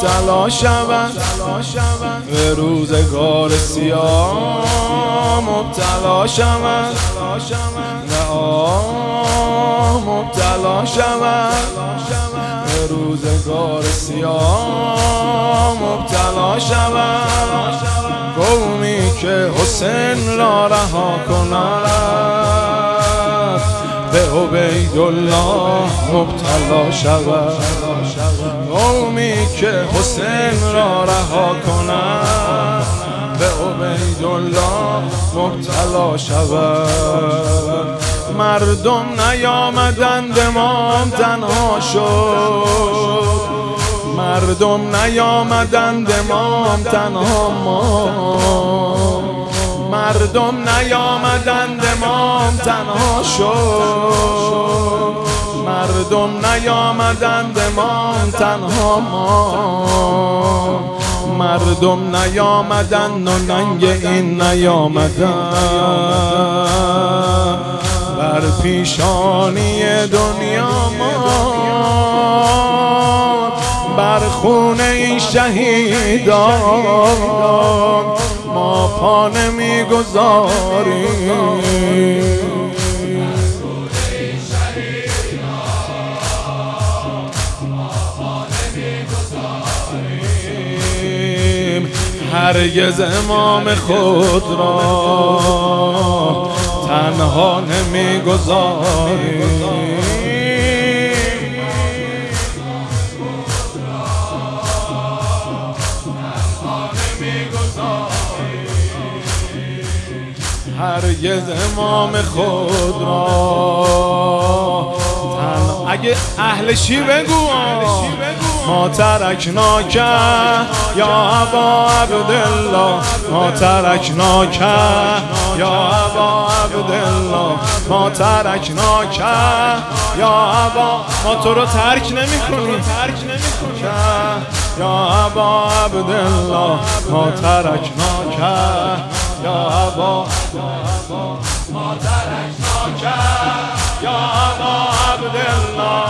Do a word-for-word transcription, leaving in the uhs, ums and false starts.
مبتلا شوند به روزگار سیاه مبتلا شوند به آه مبتلا شوند به روزگار سیاه مبتلا شوند قومی که حسین را رها کند به عبیدالله مبتلا شود قومی که حسین را رها کند به عبیدالله مبتلا شود مردم نیامدند امام تنها شد مردم نیامدند امام تنها ما مردم نیامدند امام تنها شد مردم نیامدند امام تنها ما مردم نیامدند و ننگ این نیامدند بر پیشانی دنیا ما بر خون این شهیدان ما پا نمیگذاریم هرگز امام خود را تنها نمیگذاریم هرگز امام خود را تن... اگه اهل شی بگو ما ترکناک یا ابا عبدالله ما ترکناک یا ابا عبدالله ما ترکناک یا ابا ما تو رو ترک نمی کنیم یا ابا عبدالله ما ترکناک یا ابا ما ترکناک یا ابا عبدالله